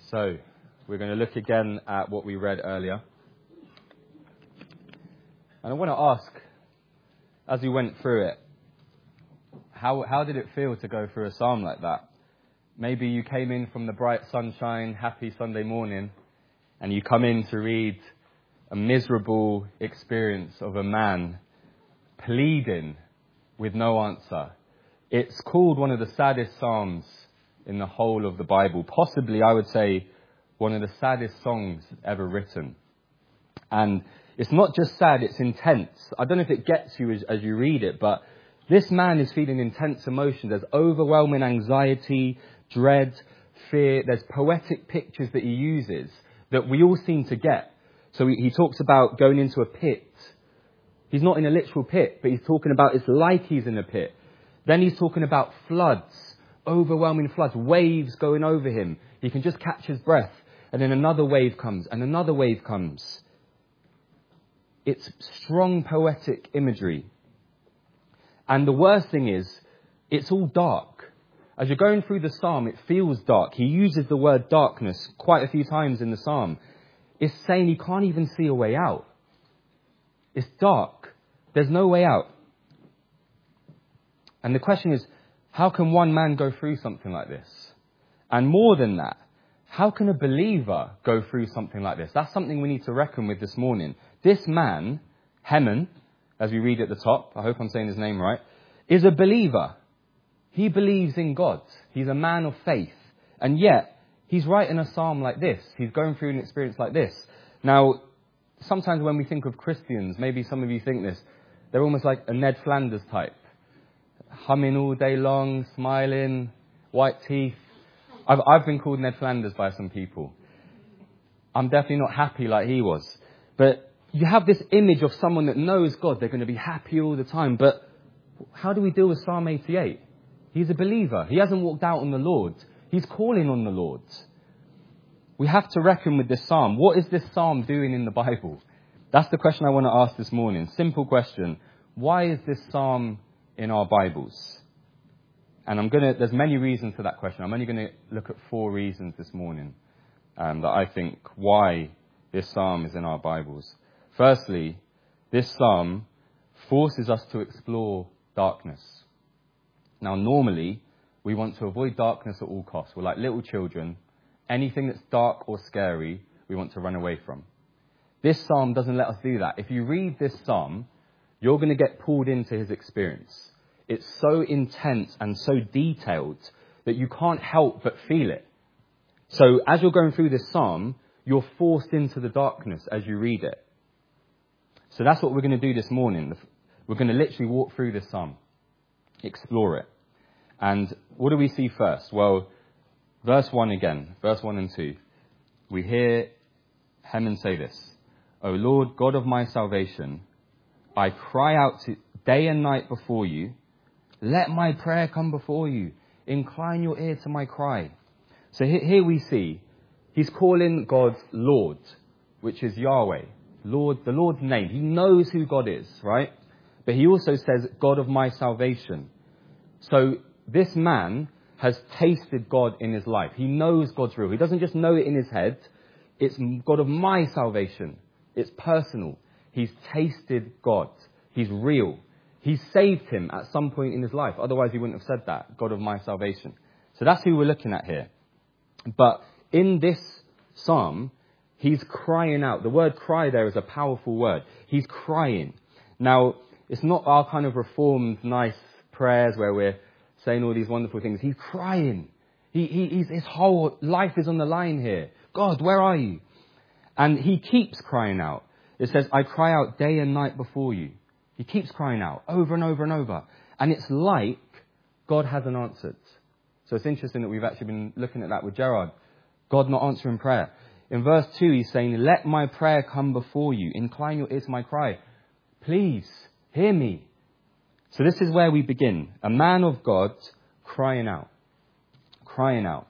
So, we're going to look again at what we read earlier. And I want to ask, as we went through it, how did it feel to go through a psalm like that? Maybe you came in from the bright sunshine, happy Sunday morning, and you come in to read a miserable experience of a man pleading with no answer. It's called one of the saddest psalms in the whole of the Bible. Possibly, I would say, one of the saddest songs ever written. And it's not just sad, it's intense. I don't know if it gets you as you read it, but this man is feeling intense emotion. There's overwhelming anxiety, dread, fear. There's poetic pictures that he uses that we all seem to get. So he talks about going into a pit. He's not in a literal pit, but he's talking about it's like he's in a pit. Then he's talking about floods, overwhelming floods, waves going over him. He can just catch his breath. And then another wave comes, and another wave comes. It's strong poetic imagery. And the worst thing is, it's all dark. As you're going through the psalm, it feels dark. He uses the word darkness quite a few times in the psalm. It's saying he can't even see a way out. It's dark. There's no way out. And the question is, how can one man go through something like this? And more than that, how can a believer go through something like this? That's something we need to reckon with this morning. This man, Heman, as we read at the top, I hope I'm saying his name right, is a believer. He believes in God. He's a man of faith. And yet, he's writing a psalm like this. He's going through an experience like this. Now, sometimes when we think of Christians, maybe some of you think this, they're almost like a Ned Flanders type. Humming all day long, smiling, white teeth. I've been called Ned Flanders by some people. I'm definitely not happy like he was. But you have this image of someone that knows God. They're going to be happy all the time. But how do we deal with Psalm 88? He's a believer. He hasn't walked out on the Lord. He's calling on the Lord. We have to reckon with this psalm. What is this psalm doing in the Bible? That's the question I want to ask this morning. Simple question. Why is this psalm in our Bibles? And there's many reasons for that question. I'm only going to look at 4 reasons this morning that I think why this psalm is in our Bibles. Firstly, this psalm forces us to explore darkness. Now, normally, we want to avoid darkness at all costs. We're like little children. Anything that's dark or scary, we want to run away from. This psalm doesn't let us do that. If you read this psalm, you're going to get pulled into his experience. It's so intense and so detailed that you can't help but feel it. So as you're going through this psalm, you're forced into the darkness as you read it. So that's what we're going to do this morning. We're going to literally walk through this psalm, explore it. And what do we see first? Well, verse 1 again, verse 1 and 2. We hear Heman say this: O Lord, God of my salvation, I cry out day and night before you. Let my prayer come before you. Incline your ear to my cry. So here we see he's calling God Lord, which is Yahweh. Lord, the Lord's name. He knows who God is, right? But he also says, God of my salvation. So this man has tasted God in his life. He knows God's real. He doesn't just know it in his head. It's God of my salvation. It's personal. He's tasted God. He's real. He saved him at some point in his life. Otherwise, he wouldn't have said that, God of my salvation. So that's who we're looking at here. But in this psalm, he's crying out. The word cry there is a powerful word. He's crying. Now, it's not our kind of reformed, nice prayers where we're saying all these wonderful things. He's crying. His whole life is on the line here. God, where are you? And he keeps crying out. It says, I cry out day and night before you. He keeps crying out over and over and over. And it's like God hasn't answered. So it's interesting that we've actually been looking at that with Gerard. God not answering prayer. In verse 2, he's saying, let my prayer come before you. Incline your ear to my cry. Please, hear me. So this is where we begin. A man of God crying out. Crying out.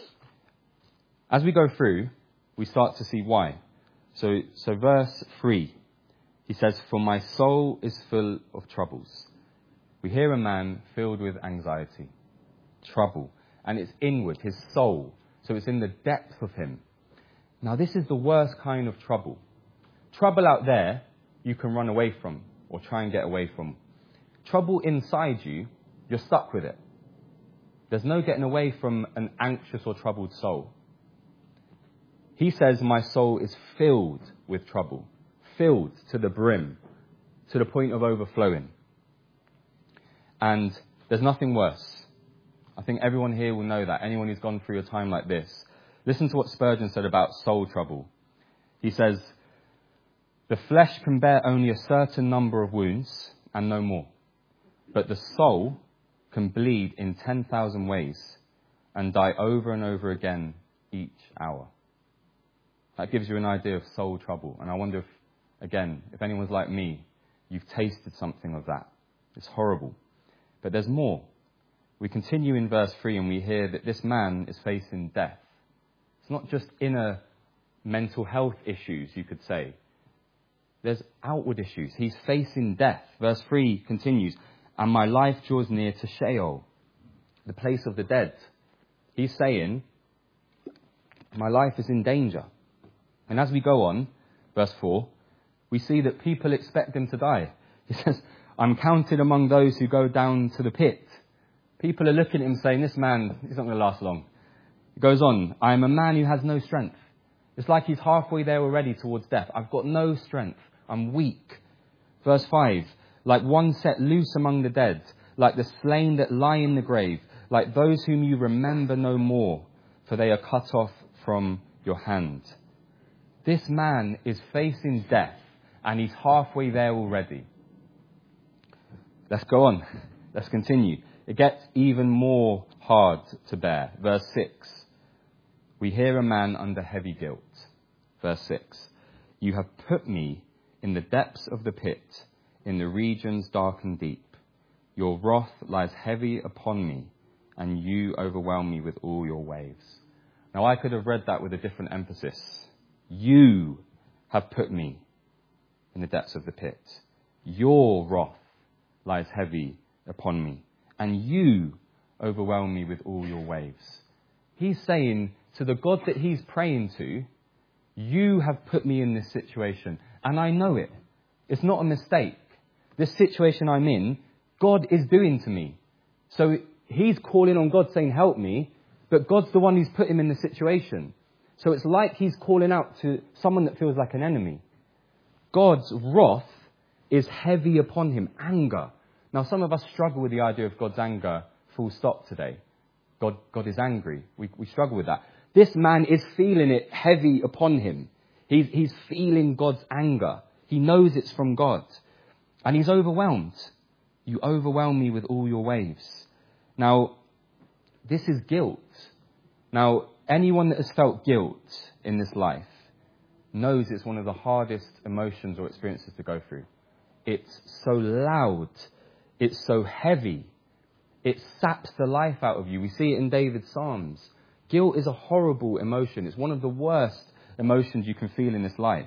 As we go through, we start to see why. So verse 3. He says, for my soul is full of troubles. We hear a man filled with anxiety, trouble, and it's inward, his soul. So it's in the depth of him. Now this is the worst kind of trouble. Trouble out there, you can run away from or try and get away from. Trouble inside you, you're stuck with it. There's no getting away from an anxious or troubled soul. He says, my soul is filled with trouble, filled to the brim, to the point of overflowing. And there's nothing worse. I think everyone here will know that, anyone who's gone through a time like this. Listen to what Spurgeon said about soul trouble. He says, the flesh can bear only a certain number of wounds and no more. But the soul can bleed in 10,000 ways and die over and over again each hour. That gives you an idea of soul trouble. And I wonder if, again, if anyone's like me, you've tasted something of that. It's horrible. But there's more. We continue in verse 3 and we hear that this man is facing death. It's not just inner mental health issues, you could say. There's outward issues. He's facing death. Verse 3 continues, and my life draws near to Sheol, the place of the dead. He's saying, my life is in danger. And as we go on, verse 4, we see that people expect him to die. He says, I'm counted among those who go down to the pit. People are looking at him saying, this man, he's not going to last long. He goes on, I am a man who has no strength. It's like he's halfway there already towards death. I've got no strength. I'm weak. Verse 5, like one set loose among the dead, like the slain that lie in the grave, like those whom you remember no more, for they are cut off from your hand. This man is facing death, and he's halfway there already. Let's go on. Let's continue. It gets even more hard to bear. Verse 6. We hear a man under heavy guilt. Verse 6. You have put me in the depths of the pit, in the regions dark and deep. Your wrath lies heavy upon me, and you overwhelm me with all your waves. Now I could have read that with a different emphasis. You have put me in the depths of the pit. Your wrath lies heavy upon me, and you overwhelm me with all your waves. He's saying to the God that he's praying to, you have put me in this situation, and I know it. It's not a mistake. This situation I'm in, God is doing to me. So he's calling on God saying, help me, but God's the one who's put him in the situation. So it's like he's calling out to someone that feels like an enemy. God's wrath is heavy upon him, anger. Now, some of us struggle with the idea of God's anger, full stop today. God is angry. We struggle with that. This man is feeling it heavy upon him. He's feeling God's anger. He knows it's from God. And he's overwhelmed. You overwhelm me with all your waves. Now, this is guilt. Now, anyone that has felt guilt in this life knows it's one of the hardest emotions or experiences to go through. It's so loud. It's so heavy. It saps the life out of you. We see it in David's Psalms. Guilt is a horrible emotion. It's one of the worst emotions you can feel in this life.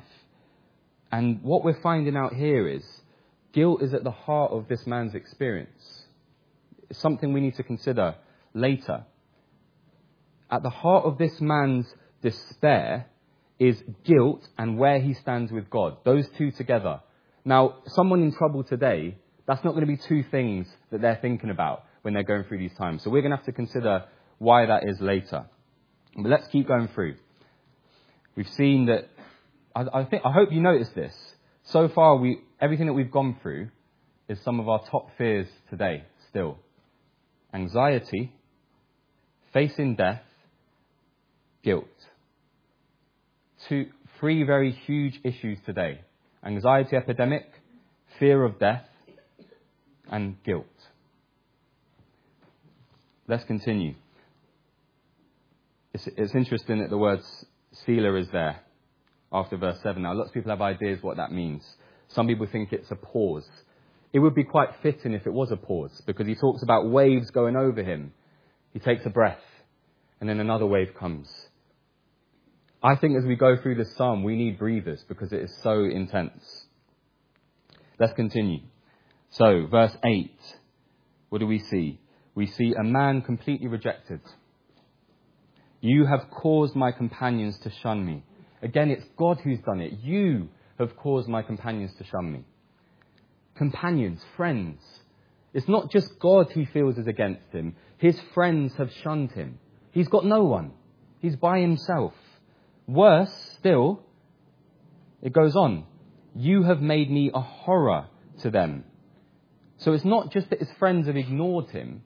And what we're finding out here is guilt is at the heart of this man's experience. It's something we need to consider later. At the heart of this man's despair is guilt and where he stands with God. Those two together. Now, someone in trouble today, that's not going to be two things that they're thinking about when they're going through these times. So we're going to have to consider why that is later. But let's keep going through. We've seen that, I hope you noticed this. So far, everything that we've gone through is some of our top fears today still. Anxiety, facing death, guilt. Three very huge issues today. Anxiety epidemic, fear of death, and guilt. Let's continue. It's interesting that the word Selah is there after verse 7. Now, lots of people have ideas what that means. Some people think it's a pause. It would be quite fitting if it was a pause, because he talks about waves going over him. He takes a breath, and then another wave comes. I think as we go through this psalm, we need breathers because it is so intense. Let's continue. So, verse 8, what do we see? We see a man completely rejected. You have caused my companions to shun me. Again, it's God who's done it. You have caused my companions to shun me. Companions, friends. It's not just God he feels is against him. His friends have shunned him. He's got no one. He's by himself. Worse still, it goes on. You have made me a horror to them. So it's not just that his friends have ignored him.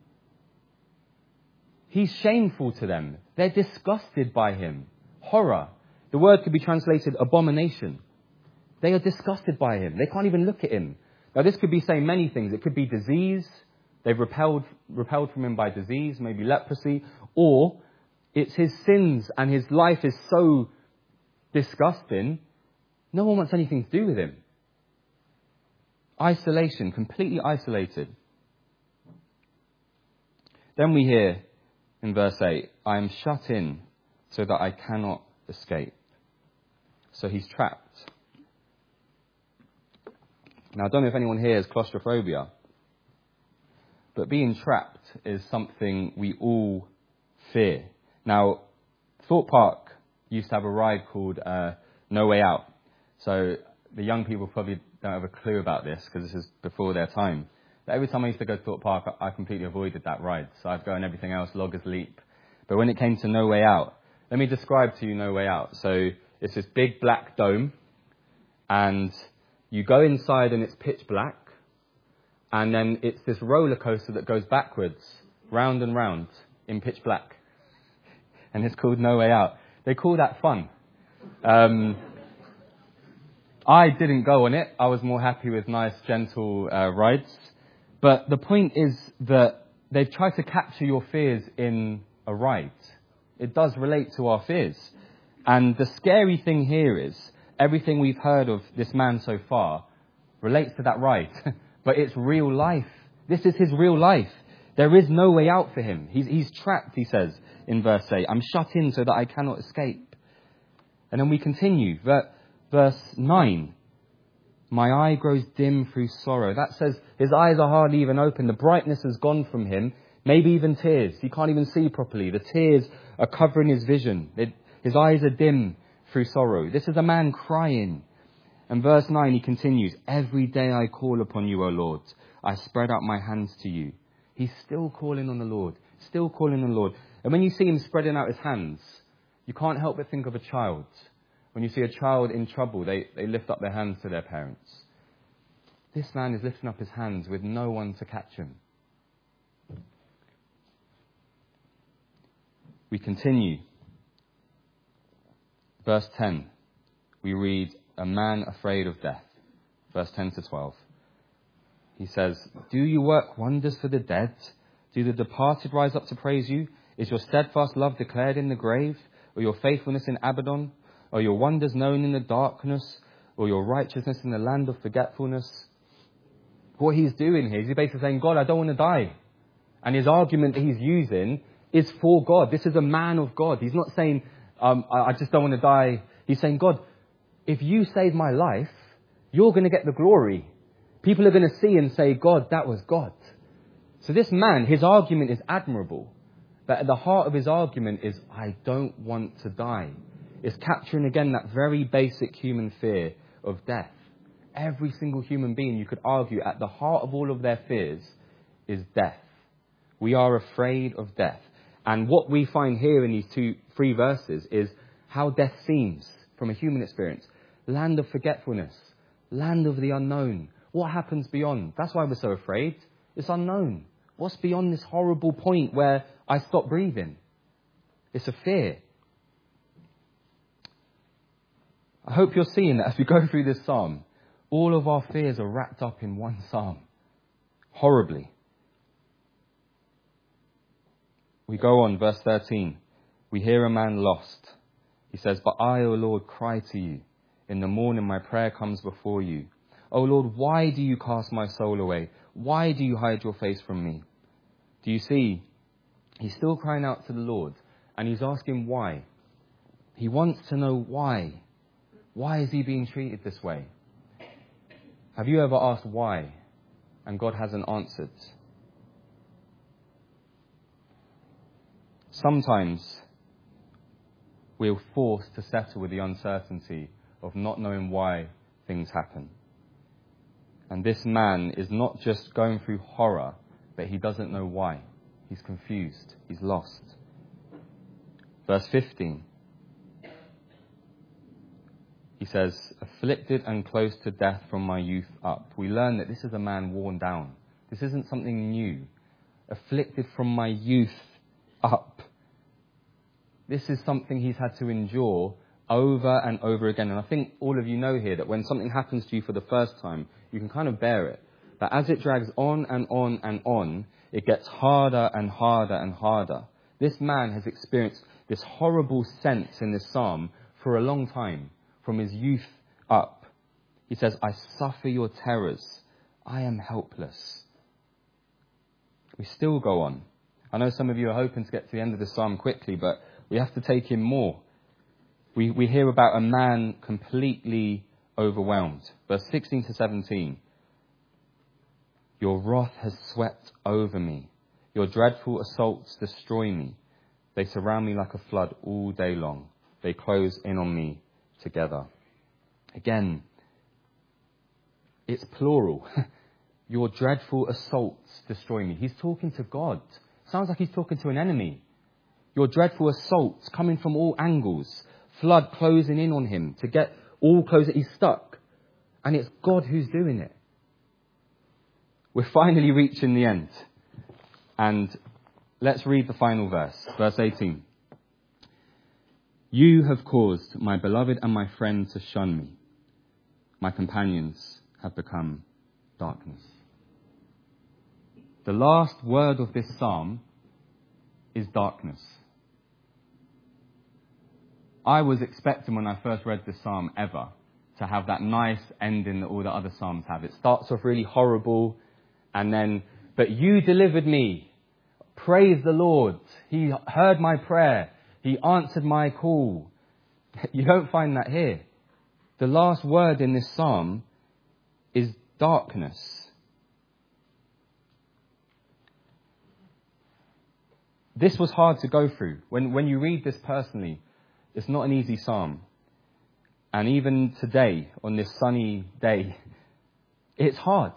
He's shameful to them. They're disgusted by him. Horror. The word could be translated abomination. They are disgusted by him. They can't even look at him. Now this could be saying many things. It could be disease. They've repelled from him by disease, maybe leprosy. Or it's his sins and his life is so disgusting, no one wants anything to do with him. Isolation, completely isolated. Then we hear in verse 8, I am shut in so that I cannot escape. So he's trapped. Now I don't know if anyone here has claustrophobia, but being trapped is something we all fear. Now, Thorpe Park used to have a ride called No Way Out. So the young people probably don't have a clue about this because this is before their time. But every time I used to go to Thorpe Park, I completely avoided that ride. So I'd go on everything else, Loggers Leap. But when it came to No Way Out, let me describe to you No Way Out. So it's this big black dome, and you go inside and it's pitch black, and then it's this roller coaster that goes backwards, round and round, in pitch black. And it's called No Way Out. They call that fun. I didn't go on it. I was more happy with nice, gentle rides. But the point is that they've tried to capture your fears in a ride. It does relate to our fears. And the scary thing here is everything we've heard of this man so far relates to that ride. But it's real life. This is his real life. There is no way out for him. He's trapped, he says in verse 8. I'm shut in so that I cannot escape. And then we continue. Verse 9. My eye grows dim through sorrow. That says his eyes are hardly even open. The brightness has gone from him. Maybe even tears. He can't even see properly. The tears are covering his vision. His eyes are dim through sorrow. This is a man crying. And verse 9, he continues, every day I call upon you, O Lord. I spread out my hands to you. He's still calling on the Lord. Still calling on the Lord. And when you see him spreading out his hands, you can't help but think of a child. When you see a child in trouble, they lift up their hands to their parents. This man is lifting up his hands with no one to catch him. We continue. Verse 10, we read, a man afraid of death. Verse 10 to 12. He says, do you work wonders for the dead? Do the departed rise up to praise you? Is your steadfast love declared in the grave? Or your faithfulness in Abaddon? Or your wonders known in the darkness? Or your righteousness in the land of forgetfulness? What he's doing here is he's basically saying, God, I don't want to die. And his argument that he's using is for God. This is a man of God. He's not saying, I just don't want to die. He's saying, God, if you save my life, you're going to get the glory. People are going to see and say, God, that was God. So this man, his argument is admirable. But at the heart of his argument is, I don't want to die. It's capturing again that very basic human fear of death. Every single human being, you could argue, at the heart of all of their fears is death. We are afraid of death. And what we find here in these 3 verses is how death seems from a human experience. Land of forgetfulness. Land of the unknown. What happens beyond? That's why we're so afraid. It's unknown. What's beyond this horrible point where I stop breathing? It's a fear. I hope you're seeing that as we go through this psalm. All of our fears are wrapped up in one psalm. Horribly. We go on, verse 13. We hear a man lost. He says, but I, O Lord, cry to you. In the morning my prayer comes before you. O Lord, why do you cast my soul away? Why do you hide your face from me? Do you see? He's still crying out to the Lord. And he's asking why. He wants to know why. Why is he being treated this way? Have you ever asked why? And God hasn't answered. Sometimes we're forced to settle with the uncertainty of not knowing why things happen. And this man is not just going through horror, but he doesn't know why. He's confused. He's lost. Verse 15. He says, afflicted and close to death from my youth up. We learn that this is a man worn down. This isn't something new. Afflicted from my youth up. This is something he's had to endure over and over again. And I think all of you know here that when something happens to you for the first time, you can kind of bear it. But as it drags on and on and on, it gets harder and harder and harder. This man has experienced this horrible sense in this psalm for a long time, from his youth up. He says, I suffer your terrors. I am helpless. We still go on. I know some of you are hoping to get to the end of the psalm quickly, but we have to take in more. We hear about a man completely overwhelmed. Verse 16 to 17. Your wrath has swept over me. Your dreadful assaults destroy me. They surround me like a flood all day long. They close in on me together. Again, it's plural. Your dreadful assaults destroy me. He's talking to God. Sounds like he's talking to an enemy. Your dreadful assaults coming from all angles. Flood closing in on him to get all close. He's stuck. And it's God who's doing it. We're finally reaching the end. And let's read the final verse. Verse 18. You have caused my beloved and my friend to shun me. My companions have become darkness. The last word of this psalm is darkness. I was expecting when I first read this psalm ever to have that nice ending that all the other psalms have. It starts off really horrible and then, but you delivered me. Praise the Lord. He heard my prayer. He answered my call. You don't find that here. The last word in this psalm is darkness. This was hard to go through. When you read this personally, it's not an easy psalm. And even today, on this sunny day, it's hard.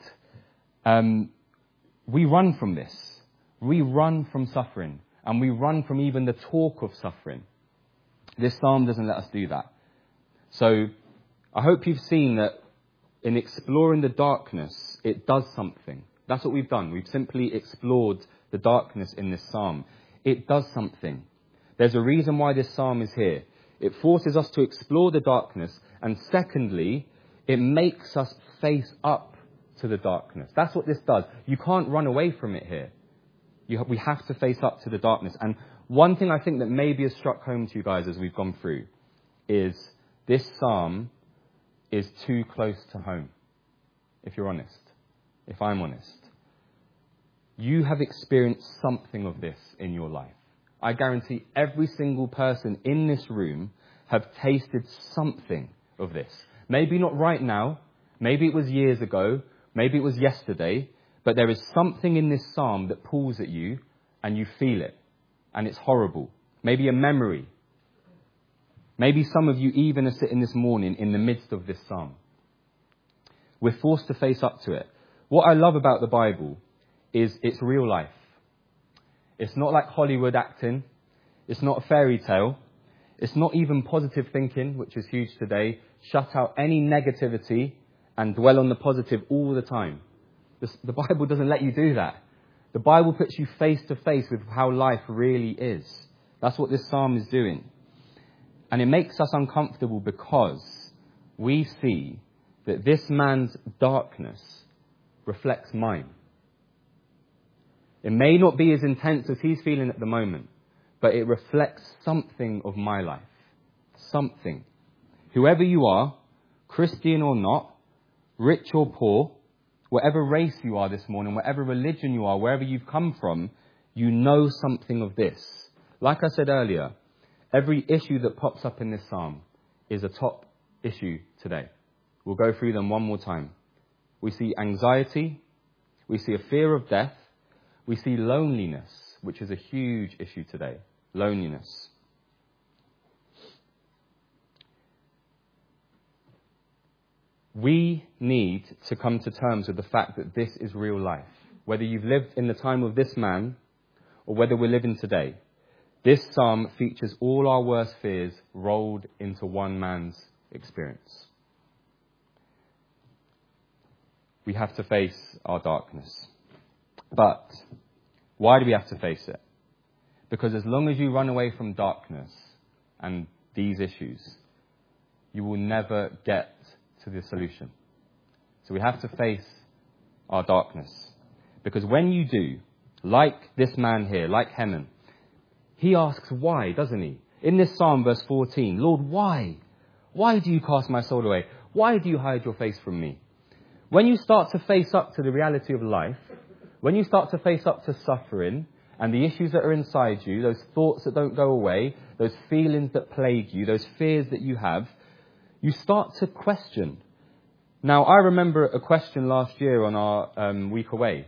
We run from this. We run from suffering. And we run from even the talk of suffering. This psalm doesn't let us do that. So I hope you've seen that in exploring the darkness, it does something. That's what we've done. We've simply explored the darkness in this psalm. It does something. There's a reason why this psalm is here. It forces us to explore the darkness. And secondly, it makes us face up to the darkness. That's what this does. You can't run away from it here. We have to face up to the darkness. And one thing I think that maybe has struck home to you guys as we've gone through is this psalm is too close to home, if you're honest, if I'm honest. You have experienced something of this in your life. I guarantee every single person in this room have tasted something of this. Maybe not right now. Maybe it was years ago. Maybe it was yesterday. But there is something in this psalm that pulls at you and you feel it. And it's horrible. Maybe a memory. Maybe some of you even are sitting this morning in the midst of this psalm. We're forced to face up to it. What I love about the Bible is it's real life. It's not like Hollywood acting. It's not a fairy tale. It's not even positive thinking, which is huge today. Shut out any negativity and dwell on the positive all the time. The Bible doesn't let you do that. The Bible puts you face to face with how life really is. That's what this psalm is doing. And it makes us uncomfortable because we see that this man's darkness reflects mine. It may not be as intense as he's feeling at the moment, but it reflects something of my life. Something. Whoever you are, Christian or not, rich or poor, whatever race you are this morning, whatever religion you are, wherever you've come from, you know something of this. Like I said earlier, every issue that pops up in this psalm is a top issue today. We'll go through them one more time. We see anxiety. We see a fear of death. We see loneliness, which is a huge issue today. Loneliness. We need to come to terms with the fact that this is real life. Whether you've lived in the time of this man or whether we're living today, this psalm features all our worst fears rolled into one man's experience. We have to face our darkness. But why do we have to face it? Because as long as you run away from darkness and these issues, you will never get to the solution. So we have to face our darkness. Because when you do, like this man here, like Heman, he asks why, doesn't he? In this psalm, verse 14, Lord, why? Why do you cast my soul away? Why do you hide your face from me? When you start to face up to the reality of life, when you start to face up to suffering and the issues that are inside you, those thoughts that don't go away, those feelings that plague you, those fears that you have, you start to question. Now, I remember a question last year on our week away.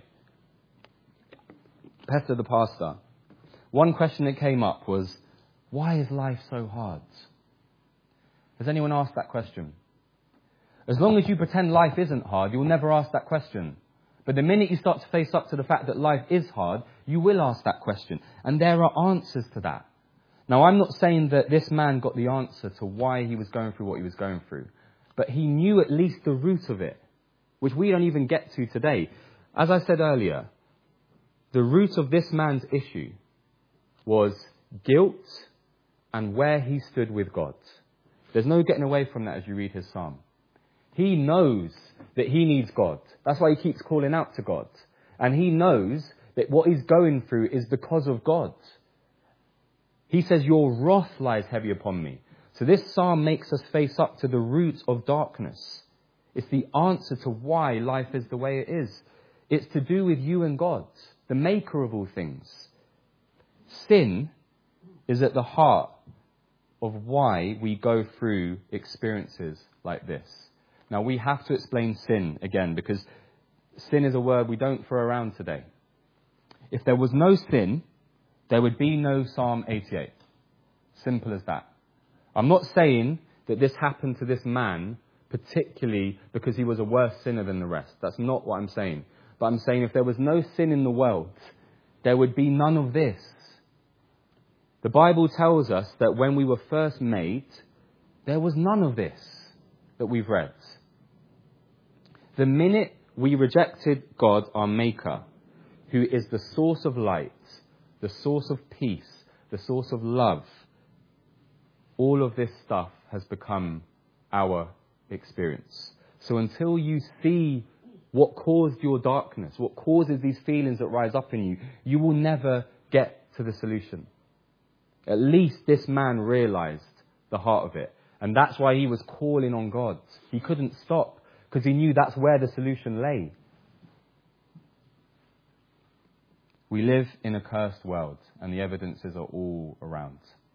Pester, the pastor, one question that came up was, why is life so hard? Has anyone asked that question? As long as you pretend life isn't hard, you'll never ask that question. But the minute you start to face up to the fact that life is hard, you will ask that question. And there are answers to that. Now, I'm not saying that this man got the answer to why he was going through what he was going through. But he knew at least the root of it, which we don't even get to today. As I said earlier, the root of this man's issue was guilt and where he stood with God. There's no getting away from that as you read his psalm. He knows that he needs God. That's why he keeps calling out to God. And he knows that what he's going through is because of God. He says, your wrath lies heavy upon me. So this psalm makes us face up to the root of darkness. It's the answer to why life is the way it is. It's to do with you and God, the maker of all things. Sin is at the heart of why we go through experiences like this. Now, we have to explain sin again, because sin is a word we don't throw around today. If there was no sin, there would be no Psalm 88. Simple as that. I'm not saying that this happened to this man particularly because he was a worse sinner than the rest. That's not what I'm saying. But I'm saying if there was no sin in the world, there would be none of this. The Bible tells us that when we were first made, there was none of this that we've read. The minute we rejected God, our Maker, who is the source of light, the source of peace, the source of love, all of this stuff has become our experience. So until you see what caused your darkness, what causes these feelings that rise up in you, you will never get to the solution. At least this man realized the heart of it. And that's why he was calling on God. He couldn't stop because he knew that's where the solution lay. We live in a cursed world and the evidences are all around.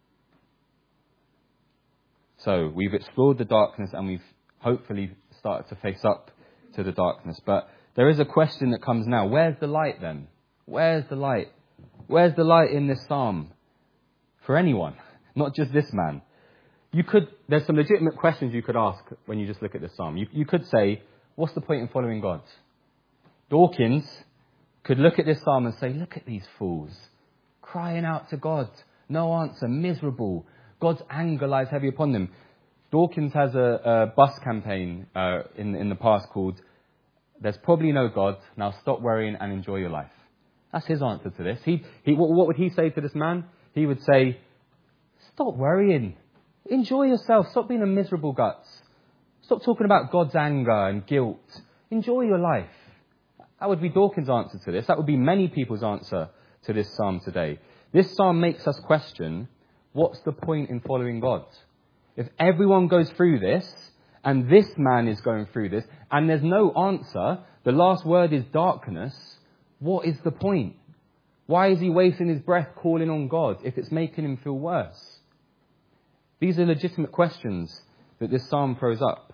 So we've explored the darkness and we've hopefully started to face up to the darkness. But there is a question that comes now. Where's the light then? Where's the light? Where's the light in this psalm? For anyone, not just this man. There's some legitimate questions you could ask when you just look at this psalm. You could say, what's the point in following God? Dawkins could look at this psalm and say, look at these fools crying out to God. No answer, miserable. God's anger lies heavy upon them. Dawkins has a bus campaign in the past called, There's Probably No God, Now Stop Worrying and Enjoy Your Life. That's his answer to this. What would he say to this man? He would say, stop worrying. Enjoy yourself. Stop being a miserable guts. Stop talking about God's anger and guilt. Enjoy your life. That would be Dawkins' answer to this. That would be many people's answer to this psalm today. This psalm makes us question, what's the point in following God? If everyone goes through this, and this man is going through this, and there's no answer, the last word is darkness, what is the point? Why is he wasting his breath calling on God if it's making him feel worse? These are legitimate questions that this psalm throws up.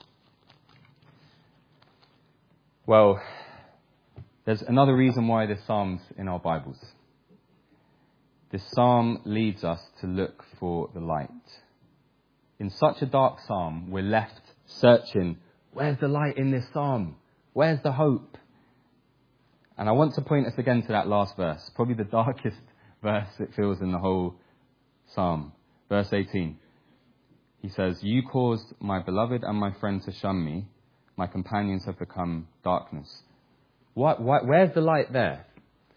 Well, there's another reason why this psalm's in our Bibles. This psalm leads us to look for the light. In such a dark psalm, we're left searching Where's the light in this psalm? Where's the hope? And I want to point us again to that last verse, probably the darkest verse it feels in the whole psalm. Verse 18. He says, "You caused my beloved and my friend to shun me. My companions have become darkness." Where's the light there?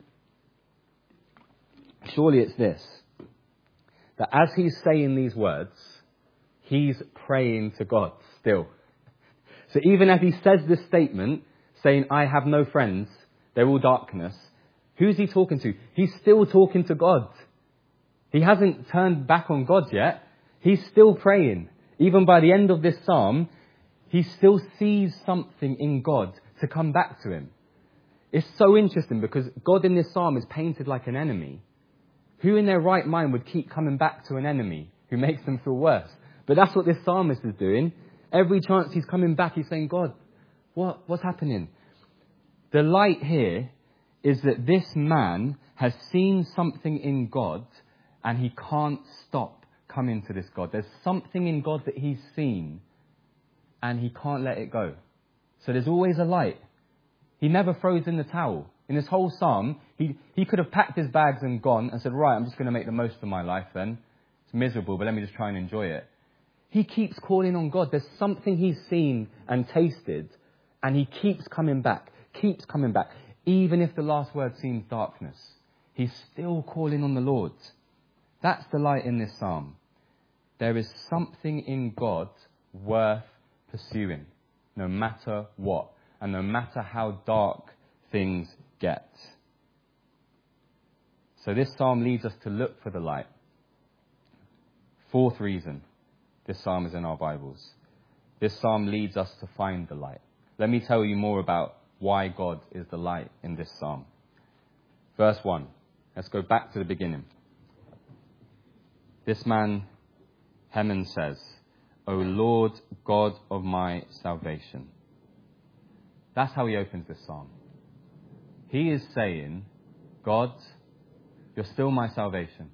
Surely it's this, that as he's saying these words, he's praying to God still. So even as he says this statement, saying, "I have no friends, they're all darkness," who's he talking to? He's still talking to God. He hasn't turned back on God yet. He's still praying. Even by the end of this psalm, he still sees something in God to come back to him. It's so interesting because God in this psalm is painted like an enemy. Who in their right mind would keep coming back to an enemy who makes them feel worse? But that's what this psalmist is doing. Every chance he's coming back, he's saying, "God, what's happening?" The light here is that this man has seen something in God and he can't stop coming to this God. There's something in God that he's seen and he can't let it go. So there's always a light. He never throws in the towel. In this whole psalm, he could have packed his bags and gone and said, "Right, I'm just going to make the most of my life then. It's miserable, but let me just try and enjoy it." He keeps calling on God. There's something he's seen and tasted, and he keeps coming back. Even if the last word seems darkness, he's still calling on the Lord. That's the light in this psalm. There is something in God worth pursuing, no matter what, and no matter how dark things get. So this psalm leads us to look for the light. Fourth reason this psalm is in our Bibles. This psalm leads us to find the light. Let me tell you more about why God is the light in this psalm. Verse 1. Let's go back to the beginning. This man, Heman, says, "O Lord, God of my salvation." That's how he opens this psalm. He is saying, "God, you're still my salvation.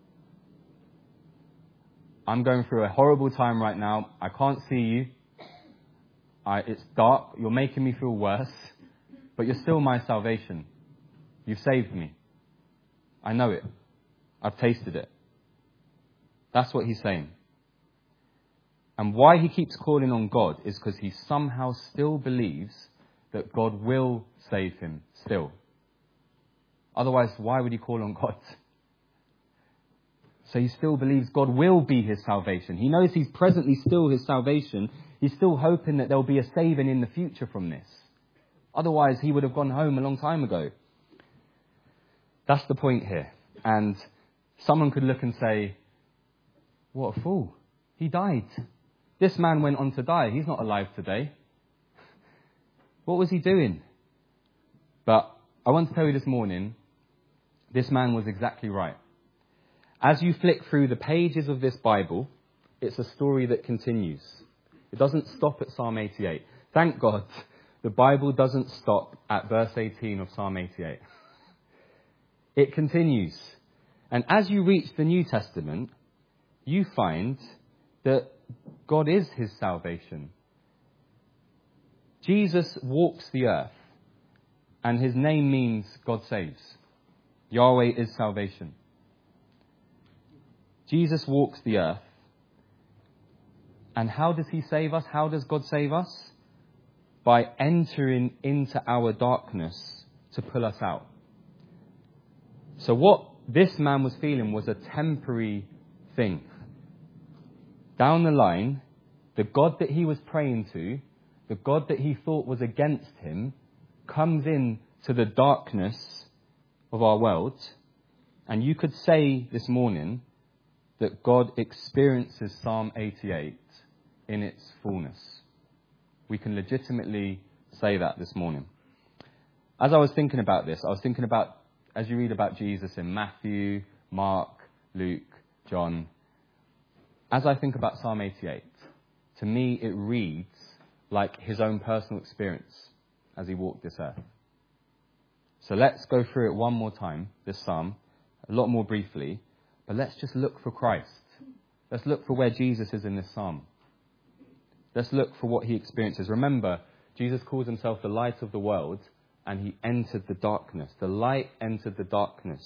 I'm going through a horrible time right now. I can't see you. It's dark. You're making me feel worse. But you're still my salvation. You've saved me. I know it. I've tasted it." That's what he's saying. And why he keeps calling on God is because he somehow still believes that God will save him still. Otherwise, why would he call on God? So he still believes God will be his salvation. He knows he's presently still his salvation. He's still hoping that there'll be a saving in the future from this. Otherwise, he would have gone home a long time ago. That's the point here. And someone could look and say, "What a fool. He died. This man went on to die. He's not alive today. What was he doing?" But I want to tell you this morning, this man was exactly right. As you flick through the pages of this Bible, it's a story that continues. It doesn't stop at Psalm 88. Thank God the Bible doesn't stop at verse 18 of Psalm 88. It continues. And as you reach the New Testament, you find that God is his salvation. Jesus walks the earth, and his name means God saves. Yahweh is salvation. Jesus walks the earth. And how does he save us? How does God save us? By entering into our darkness to pull us out. So what this man was feeling was a temporary thing. Down the line, the God that he was praying to, the God that he thought was against him, comes in to the darkness of our world. And you could say this morning that God experiences Psalm 88 in its fullness. We can legitimately say that this morning. As I was thinking about this, I was thinking about, as you read about Jesus in Matthew, Mark, Luke, John, as I think about Psalm 88, to me it reads like his own personal experience as he walked this earth. So let's go through it one more time, this psalm, a lot more briefly, but let's just look for Christ. Let's look for where Jesus is in this psalm. Let's look for what he experiences. Remember, Jesus calls himself the light of the world, and he entered the darkness. The light entered the darkness.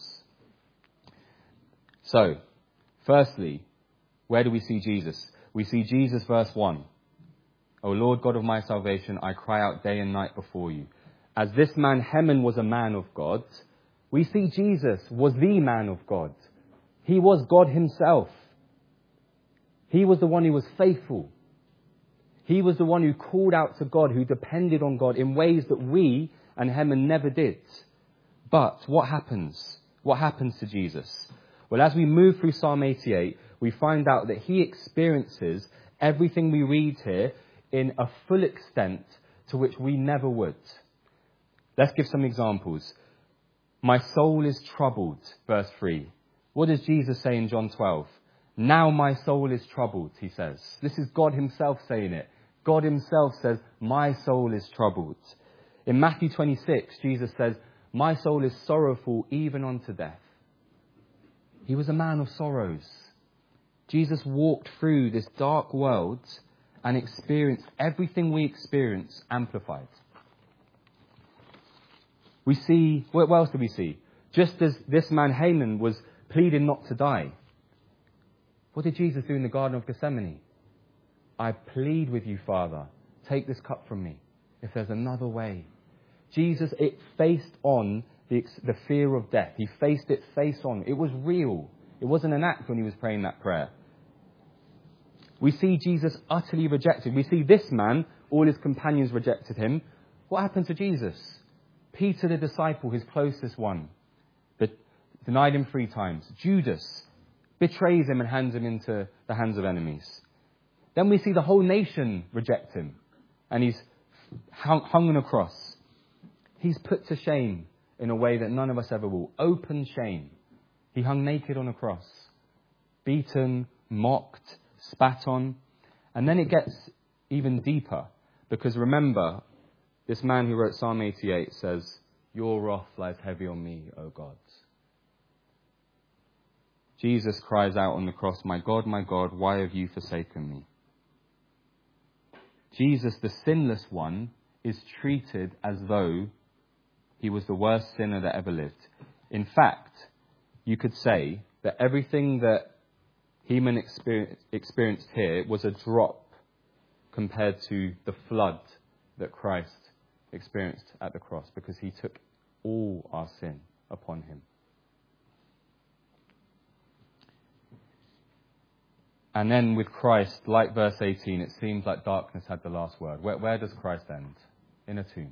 So, firstly, where do we see Jesus? We see Jesus, verse 1. O Lord God of my salvation, I cry out day and night before you. As this man Heman was a man of God, we see Jesus was the man of God. He was God himself. He was the one who was faithful. He was the one who called out to God, who depended on God in ways that we and Heman never did. But what happens? What happens to Jesus? Well, as we move through Psalm 88, we find out that he experiences everything we read here in a full extent to which we never would. Let's give some examples. My soul is troubled, verse 3. What does Jesus say in John 12? Now my soul is troubled, he says. This is God himself saying it. God himself says, my soul is troubled. In Matthew 26, Jesus says, my soul is sorrowful even unto death. He was a man of sorrows. Jesus walked through this dark world and experienced everything we experience amplified. We see, what else do we see? Just as this man Haman was pleading not to die, what did Jesus do in the Garden of Gethsemane? I plead with you, Father, take this cup from me, if there's another way. Jesus, it faced on the fear of death. He faced it face on. It was real. It wasn't an act when he was praying that prayer. We see Jesus utterly rejected. We see this man, all his companions rejected him. What happened to Jesus? Peter, the disciple, his closest one, denied him 3 times. Judas betrays him and hands him into the hands of enemies. Then we see the whole nation reject him, and he's hung on a cross. He's put to shame in a way that none of us ever will. Open shame. He hung naked on a cross, beaten, mocked, spat on. And then it gets even deeper, because remember, this man who wrote Psalm 88 says, your wrath lies heavy on me, O God. Jesus cries out on the cross, my God, why have you forsaken me? Jesus, the sinless one, is treated as though he was the worst sinner that ever lived. In fact, you could say that everything that Heman experienced here was a drop compared to the flood that Christ experienced at the cross, because he took all our sin upon him. And then with Christ, like verse 18, it seems like darkness had the last word. Where does Christ end? In a tomb.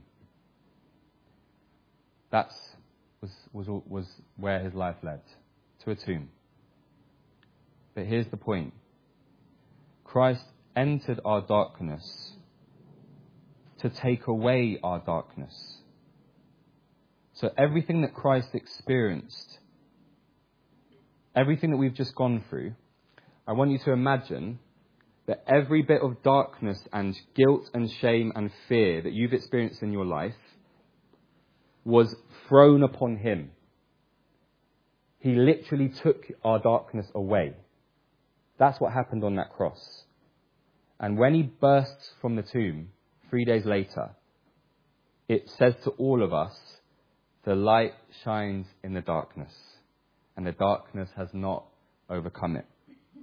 That was where his life led, to a tomb. But here's the point. Christ entered our darkness to take away our darkness. So everything that Christ experienced, everything that we've just gone through, I want you to imagine that every bit of darkness and guilt and shame and fear that you've experienced in your life was thrown upon him. He literally took our darkness away. That's what happened on that cross. And when he bursts from the tomb 3 days later, it says to all of us, the light shines in the darkness, and the darkness has not overcome it.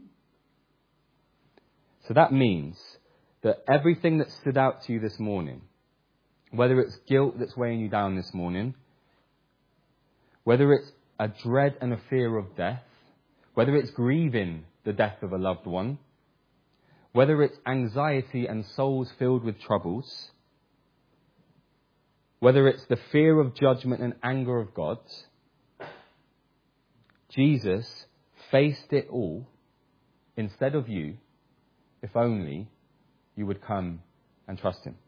So that means that everything that stood out to you this morning, whether it's guilt that's weighing you down this morning, whether it's a dread and a fear of death, whether it's grieving the death of a loved one, whether it's anxiety and souls filled with troubles, whether it's the fear of judgment and anger of God, Jesus faced it all instead of you, if only you would come and trust him.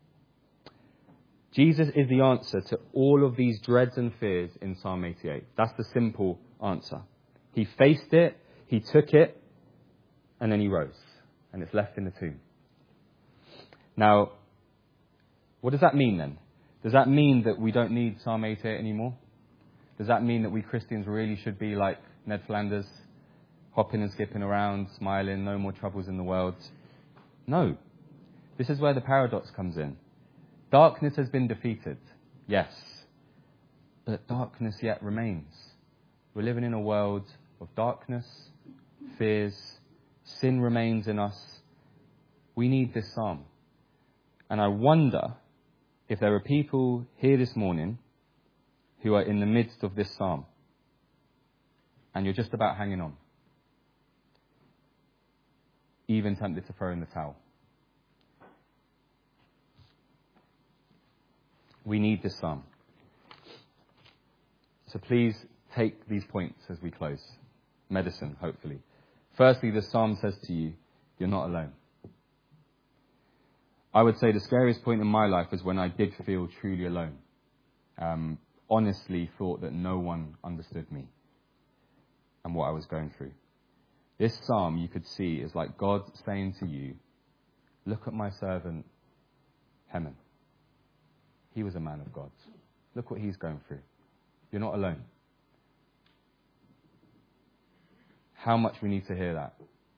Jesus is the answer to all of these dreads and fears in Psalm 88. That's the simple answer. He faced it, he took it, and then he rose. And it's left in the tomb. Now, what does that mean then? Does that mean that we don't need Psalm 88 anymore? Does that mean that we Christians really should be like Ned Flanders, hopping and skipping around, smiling, no more troubles in the world? No. This is where the paradox comes in. Darkness has been defeated, yes, but darkness yet remains. We're living in a world of darkness, fears, sin remains in us. We need this psalm. And I wonder if there are people here this morning who are in the midst of this psalm and you're just about hanging on, even tempted to throw in the towel. We need this psalm. So please take these points as we close. Medicine, hopefully. Firstly, the psalm says to you, you're not alone. I would say the scariest point in my life is when I did feel truly alone. Honestly thought that no one understood me and what I was going through. This psalm, you could see, is like God saying to you, look at my servant Heman. He was a man of God. Look what he's going through. You're not alone. How much we need to hear that.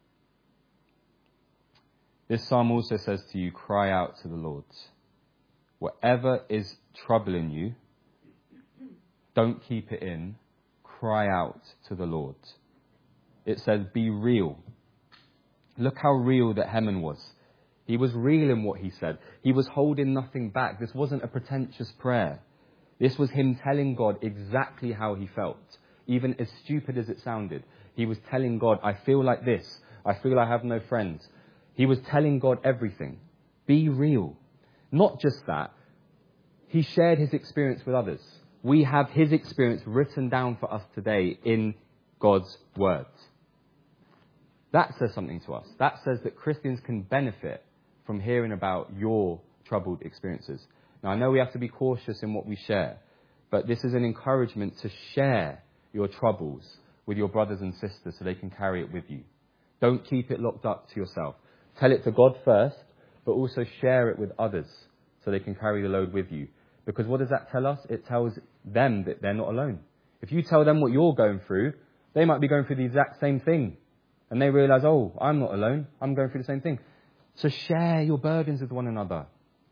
This psalm also says to you, cry out to the Lord. Whatever is troubling you, don't keep it in. Cry out to the Lord. It says, be real. Look how real that Heman was. He was real in what he said. He was holding nothing back. This wasn't a pretentious prayer. This was him telling God exactly how he felt. Even as stupid as it sounded. He was telling God, I feel like this. I feel I have no friends. He was telling God everything. Be real. Not just that. He shared his experience with others. We have his experience written down for us today in God's words. That says something to us. That says that Christians can benefit from hearing about your troubled experiences. Now, I know we have to be cautious in what we share, but this is an encouragement to share your troubles with your brothers and sisters so they can carry it with you. Don't keep it locked up to yourself. Tell it to God first, but also share it with others so they can carry the load with you. Because what does that tell us? It tells them that they're not alone. If you tell them what you're going through, they might be going through the exact same thing. And they realize, oh, I'm not alone. I'm going through the same thing. So share your burdens with one another.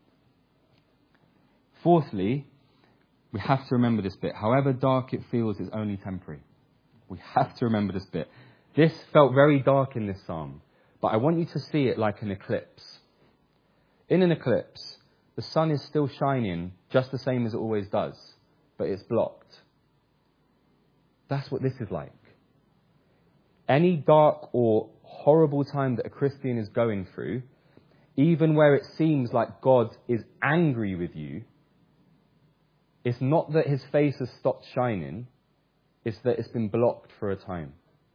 Fourthly, we have to remember this bit. However dark it feels, it's only temporary. We have to remember this bit. This felt very dark in this psalm, but I want you to see it like an eclipse. In an eclipse, the sun is still shining just the same as it always does, but it's blocked. That's what this is like. Any dark or horrible time that a Christian is going through, even where it seems like God is angry with you, it's not that his face has stopped shining, it's that it's been blocked for a time.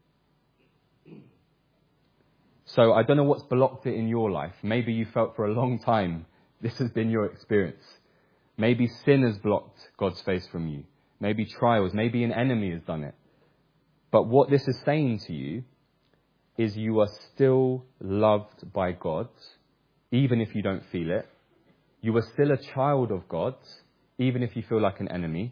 So I don't know what's blocked it in your life. Maybe you felt for a long time this has been your experience. Maybe sin has blocked God's face from you. Maybe trials, maybe an enemy has done it. But what this is saying to you is you are still loved by God, even if you don't feel it. You are still a child of God, even if you feel like an enemy.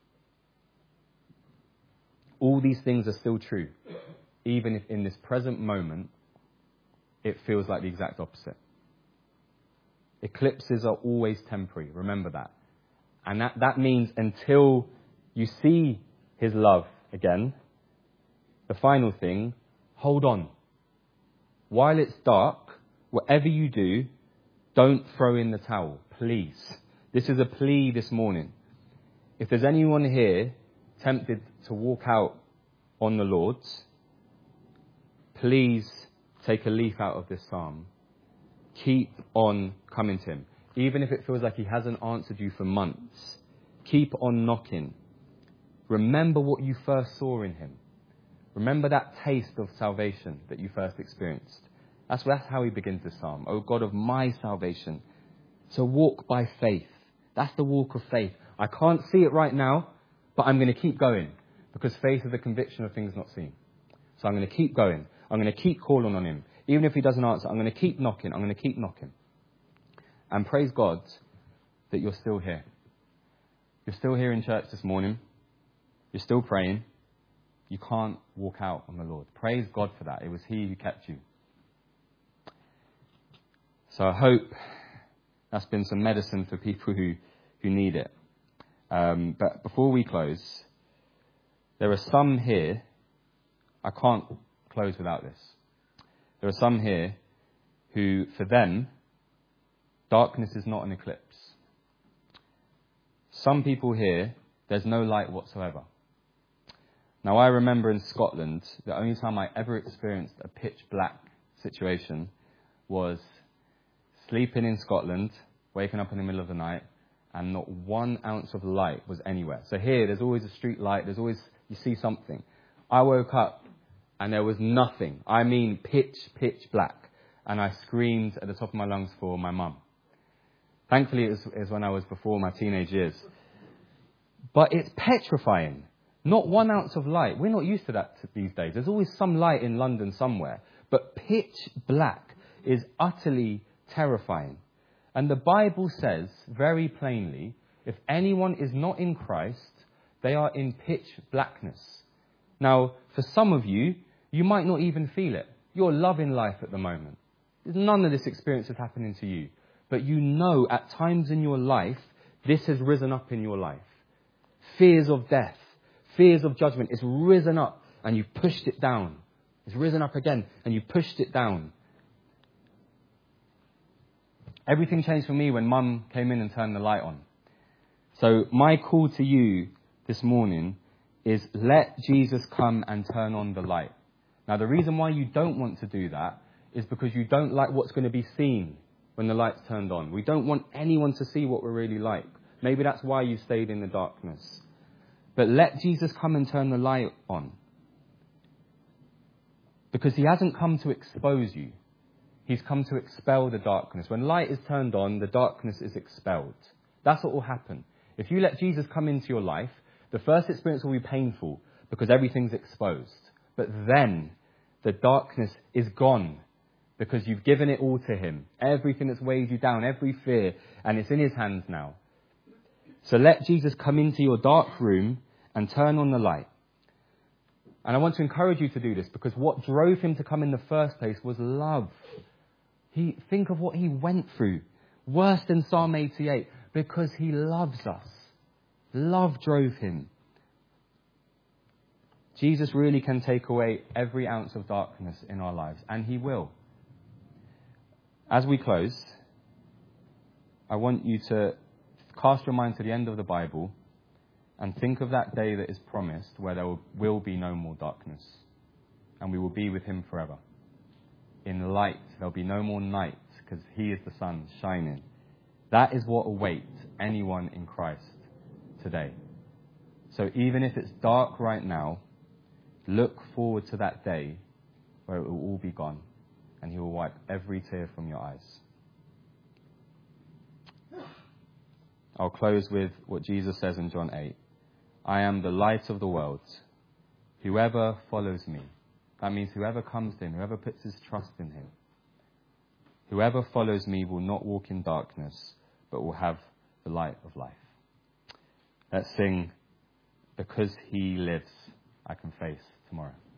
All these things are still true, even if in this present moment it feels like the exact opposite. Eclipses are always temporary, remember that. And that means until you see his love again, the final thing, hold on. While it's dark, whatever you do, don't throw in the towel, please. This is a plea this morning. If there's anyone here tempted to walk out on the Lord's, please take a leaf out of this psalm. Keep on coming to him. Even if it feels like he hasn't answered you for months, keep on knocking. Remember what you first saw in him. Remember that taste of salvation that you first experienced. That's how he begins this psalm. O God of my salvation. So walk by faith. That's the walk of faith. I can't see it right now, but I'm going to keep going because faith is the conviction of things not seen. So I'm going to keep going. I'm going to keep calling on him. Even if he doesn't answer, I'm going to keep knocking. I'm going to keep knocking. And praise God that you're still here. You're still here in church this morning. You're still praying. You can't walk out on the Lord. Praise God for that. It was he who kept you. So I hope that's been some medicine for people who need it. But before we close, there are some here, I can't close without this. There are some here who, for them, darkness is not an eclipse. Some people here, there's no light whatsoever. Now, I remember in Scotland, the only time I ever experienced a pitch black situation was sleeping in Scotland, waking up in the middle of the night, and not 1 ounce of light was anywhere. So here, there's always a street light, there's always, you see something. I woke up and there was nothing. I mean pitch black. And I screamed at the top of my lungs for my mum. Thankfully, it was when I was before my teenage years. But it's petrifying. Not 1 ounce of light. We're not used to that these days. There's always some light in London somewhere. But pitch black is utterly terrifying. And the Bible says very plainly, if anyone is not in Christ, they are in pitch blackness. Now, for some of you, you might not even feel it. You're loving life at the moment. None of this experience is happening to you. But you know at times in your life, this has risen up in your life. Fears of death, fears of judgment. It's risen up and you've pushed it down. It's risen up again and you pushed it down. Everything changed for me when Mum came in and turned the light on. So my call to you this morning is let Jesus come and turn on the light. Now, the reason why you don't want to do that is because you don't like what's going to be seen when the light's turned on. We don't want anyone to see what we're really like. Maybe that's why you stayed in the darkness. But let Jesus come and turn the light on. Because he hasn't come to expose you. He's come to expel the darkness. When light is turned on, the darkness is expelled. That's what will happen. If you let Jesus come into your life, the first experience will be painful because everything's exposed. But then the darkness is gone because you've given it all to him. Everything that's weighed you down, every fear, and it's in his hands now. So let Jesus come into your dark room and turn on the light. And I want to encourage you to do this because what drove him to come in the first place was love. Think of what he went through. Worse than Psalm 88 because he loves us. Love drove him. Jesus really can take away every ounce of darkness in our lives, and he will. As we close, I want you to cast your mind to the end of the Bible and think of that day that is promised where there will be no more darkness and we will be with him forever. In light, there'll be no more night because he is the sun shining. That is what awaits anyone in Christ today. So even if it's dark right now, look forward to that day where it will all be gone and he will wipe every tear from your eyes. I'll close with what Jesus says in John 8. I am the light of the world. Whoever follows me, that means whoever comes to him, whoever puts his trust in him, whoever follows me will not walk in darkness, but will have the light of life. Let's sing, Because He Lives, I Can Face Tomorrow.